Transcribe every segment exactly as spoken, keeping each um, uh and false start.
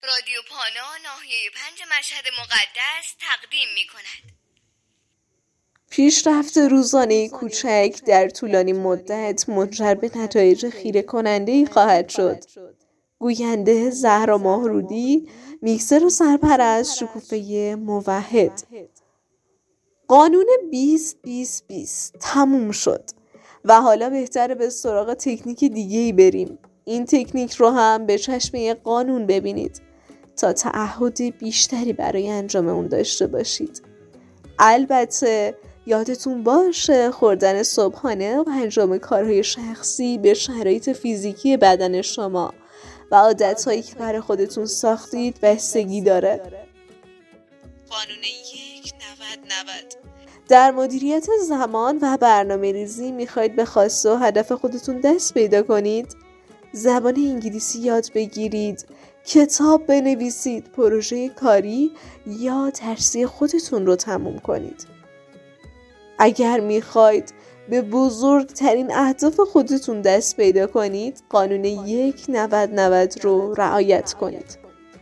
رادیو پانا ناحیه پنج مشهد مقدس تقدیم می کند. پیشرفت روزانه کوچک در طولانی مدت منجر به نتایج خیره کننده‌ای خواهد شد. گوینده زهرا ماهرودی، میکسر و سرپرست شکوفه موحد. قانون بیست بیست بیست تموم شد و حالا بهتره به سراغ تکنیک دیگه‌ای بریم. این تکنیک رو هم به چشم یک قانون ببینید تا تعهد بیشتری برای انجام اون داشته باشید. البته یادتون باشه خوردن صبحانه و انجام کارهای شخصی به شرایط فیزیکی بدن شما و عادتهایی که برای خودتون ساختید بستگی داره. قانون یک نود نود. در مدیریت زمان و برنامه ریزی میخواید به خواسته و هدف خودتون دست پیدا کنید؟ زبان انگلیسی یاد بگیرید، کتاب بنویسید، پروژه کاری یا درسی خودتون رو تموم کنید. اگر میخواید به بزرگترین اهداف خودتون دست پیدا کنید، قانون یک نود نود رو رعایت کنید.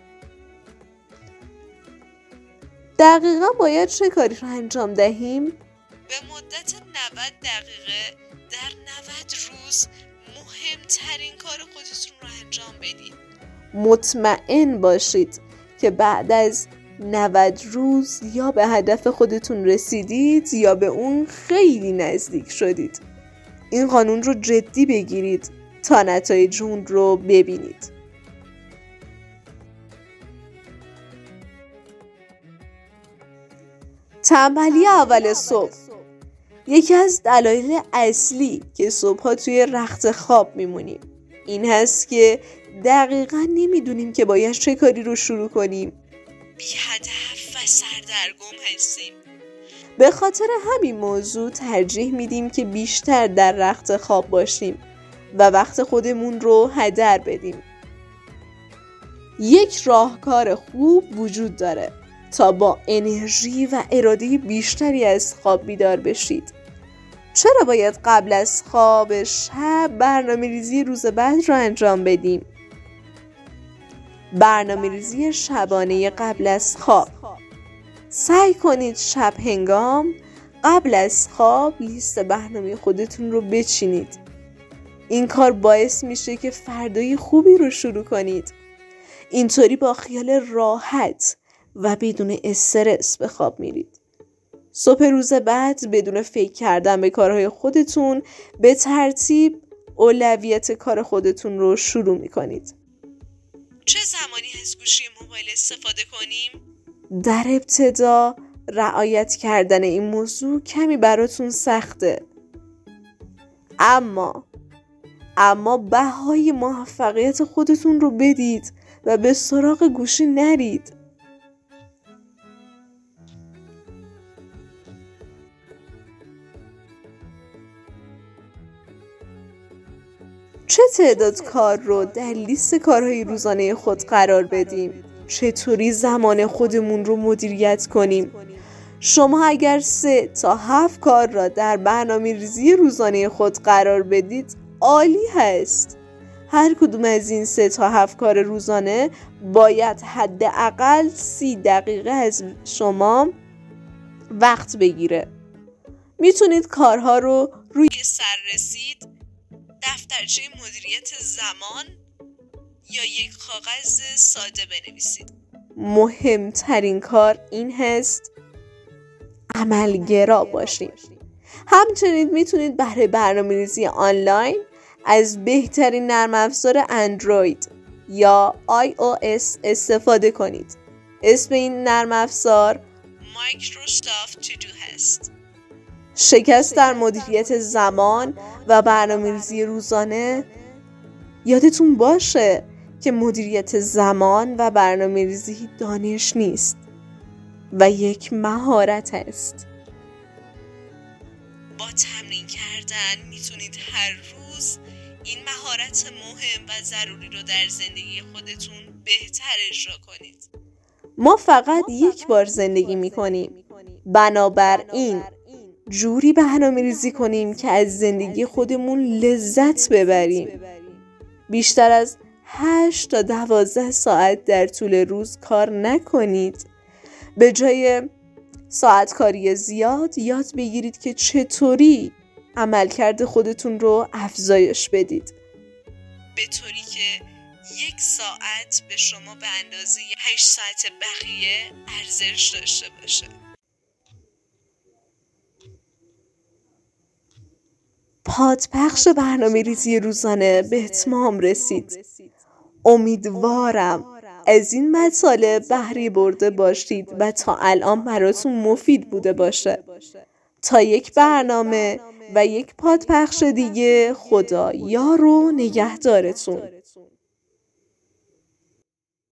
دقیقا باید چه کاری رو انجام دهیم؟ به مدت نود دقیقه در نود روز مهمترین کار خودتون رو انجام بدید. مطمئن باشید که بعد از نود روز یا به هدف خودتون رسیدید یا به اون خیلی نزدیک شدید. این قانون رو جدی بگیرید تا نتایج اون رو ببینید. تنبلی اول صبح. یکی از دلایل اصلی که صبح‌ها توی رخت خواب میمونیم این هست که دقیقاً نمیدونیم که باید چه کاری رو شروع کنیم. بی هدف و سردرگم هستیم. به خاطر همین موضوع ترجیح میدیم که بیشتر در رخت خواب باشیم و وقت خودمون رو هدر بدیم. یک راهکار خوب وجود داره تا با انرژی و اراده بیشتری از خواب بیدار بشید. چرا باید قبل از خواب شب برنامه ریزی روز بعد رو انجام بدیم؟ برنامه ریزی شبانه قبل از خواب. سعی کنید شب هنگام قبل از خواب لیست برنامه خودتون رو بچینید. این کار باعث میشه که فردای خوبی رو شروع کنید. اینطوری با خیال راحت و بدون استرس به خواب میرید. صبح روز بعد بدون فکر کردن به کارهای خودتون به ترتیب اولویت کار خودتون رو شروع میکنید. چه زمانی از گوشی موبایل استفاده کنیم؟ در ابتدا رعایت کردن این موضوع کمی براتون سخته. اما اما بهای موفقیت خودتون رو بدید و به سراغ گوشی نرید. چه تعداد کار رو در لیست کارهای روزانه خود قرار بدیم؟ چطوری زمان خودمون رو مدیریت کنیم؟ شما اگر سه تا هفت کار را در برنامه ریزی روزانه خود قرار بدید عالی هست. هر کدوم از این سه تا هفت کار روزانه باید حداقل سی دقیقه از شما وقت بگیره. میتونید کارها رو روی سر رسید، دفترچه مدیریت زمان یا یک کاغذ ساده بنویسید. مهمترین کار این هست عملگرا باشید. همچنین میتونید برای برنامه‌ریزی آنلاین از بهترین نرم افزار اندروید یا آی او اس استفاده کنید. اسم این نرم افزار مایکروسافت تودو هست. شکست در مدیریت زمان و برنامه‌ریزی روزانه. یادتون باشه که مدیریت زمان و برنامه‌ریزی دانش نیست و یک مهارت است. با تمرین کردن میتونید هر روز این مهارت مهم و ضروری رو در زندگی خودتون بهتر اجرا کنید. ما فقط یک بار زندگی میکنیم، بنابراین جوری برنامه‌ریزی کنیم که از زندگی خودمون لذت ببریم. بیشتر از هشت تا دوازده ساعت در طول روز کار نکنید. به جای ساعت کاری زیاد یاد بگیرید که چطوری عملکرد خودتون رو افزایش بدید، به طوری که یک ساعت به شما به اندازه هشت ساعت بقیه ارزش داشته باشه. پادپخش برنامه ریزی روزانه به اتمام رسید. امیدوارم از این مطالب بهره برده باشید و تا الان براتون مفید بوده باشه. تا یک برنامه و یک پادپخش دیگه، خدا یار و نگهدارتون.